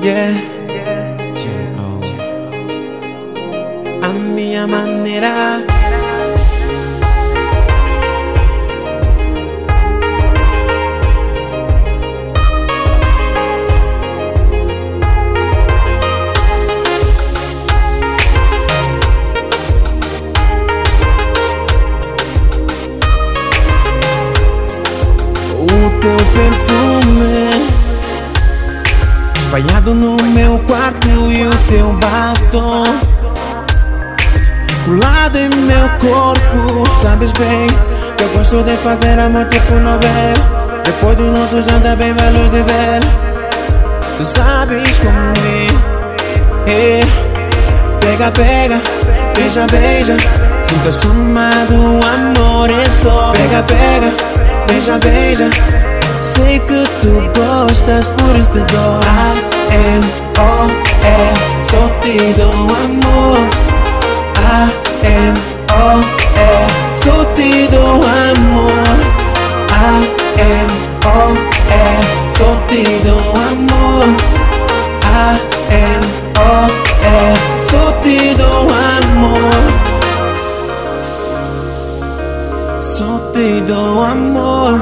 Yeah, a minha maneira. O teu perfume espalhado no meu quarto e o teu batom colado em meu corpo. Sabes bem que eu gosto de fazer amor tipo novela. Depois do nosso jantar bem velhos de ver. Tu sabes como é. Pega, pega, beija, beija. Sinto a chama do amor e só. Pega, pega, beija, beija. Sei que tu gostas, por isso te dou A-M-O-R. Só te dou amor. A-M-O-R. Só te dou amor. A-M-O-R. Só te dou amor. A-M-O-R. Só te dou amor. Só te dou amor.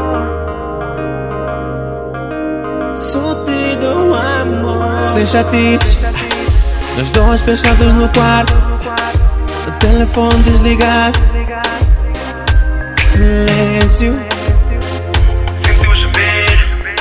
Só te dou amor. Sem chatice, nós dois fechados no quarto, o telefone desligado, silêncio. Sinto o gemer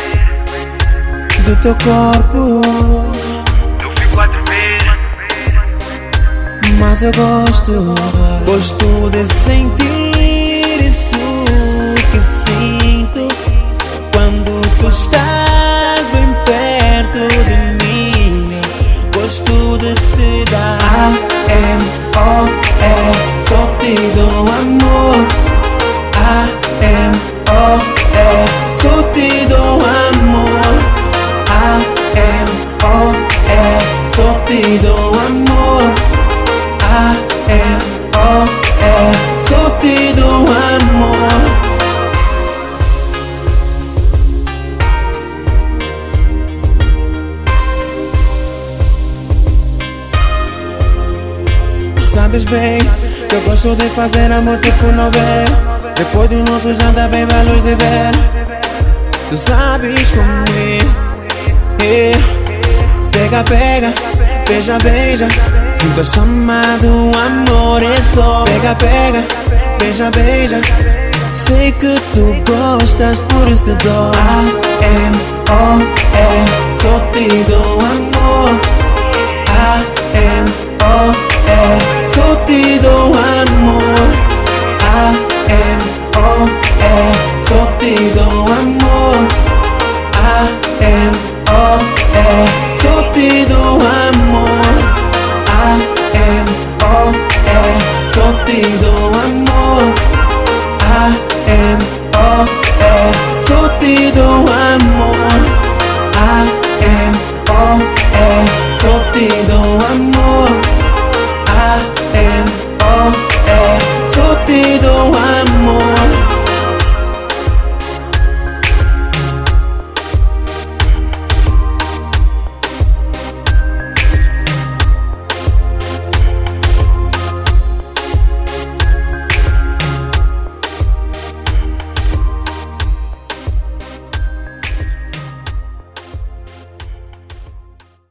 do teu corpo, eu fico a tremer. mas eu gosto de sentir isso que sinto quando tu estás bem perto de mim. Gosto de te dar A-M-O-R. Só te dou amor. A-M-O-R. Só te dou amor. A-M-O-R. Só te dou amor. A-M-O-R. Só te dou amor. Sabes bem que eu gosto de fazer amor tipo novela. Depois do nosso jantar bem velhos de ver. Tu sabes como é. Pega, pega, beija, beija. Sinto a chama do amor e só. Pega, pega, beija, beija. Sei que tu gostas, por isso te dou A-M-O-R. Só te dou amor. A-M-O-R. Só te dou amor. A-M-O-R. Só te dou amor.